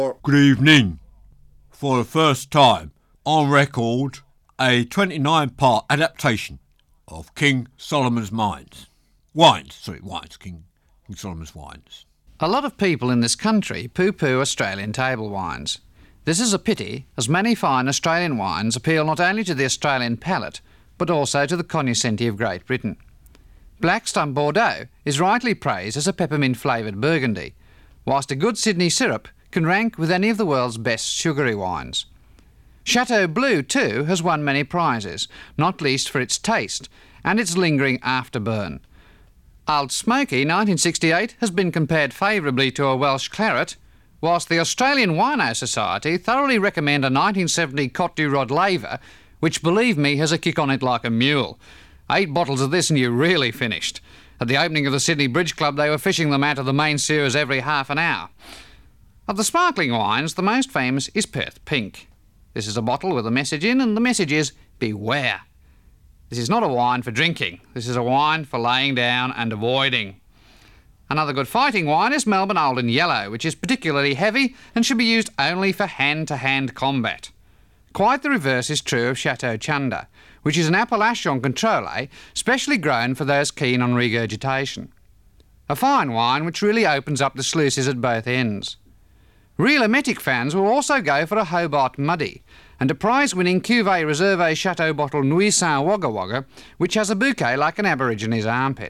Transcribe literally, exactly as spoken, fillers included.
Good evening. For the first time on record, a twenty-nine part adaptation of King Solomon's Mines. Wines, sorry, wines, King, King Solomon's Wines. A lot of people in this country poo-poo Australian table wines. This is a pity, as many fine Australian wines appeal not only to the Australian palate, but also to the cognoscenti of Great Britain. Blackstone Bordeaux is rightly praised as a peppermint-flavoured Burgundy, whilst a good Sydney syrup can rank with any of the world's best sugary wines. Chateau Bleu, too, has won many prizes, not least for its taste and its lingering afterburn. Old Smoky nineteen sixty-eight has been compared favourably to a Welsh claret, whilst the Australian Wino Society thoroughly recommend a nineteen seventy Cote du Rod Laver, which, believe me, has a kick on it like a mule. Eight bottles of this and you're really finished. At the opening of the Sydney Bridge Club, they were fishing them out of the main sewers every half an hour. Of the sparkling wines, the most famous is Perth Pink. This is a bottle with a message in, and the message is, beware. This is not a wine for drinking. This is a wine for laying down and avoiding. Another good fighting wine is Melbourne Olden Yellow, which is particularly heavy and should be used only for hand-to-hand combat. Quite the reverse is true of Chateau Chunda, which is an Appellation Contrôlé specially grown for those keen on regurgitation. A fine wine which really opens up the sluices at both ends. Real emetic fans will also go for a Hobart Muddy and a prize-winning Cuvée Reserve Chateau bottle Nuit Saint Wagga Wagga, which has a bouquet like an Aborigines armpit.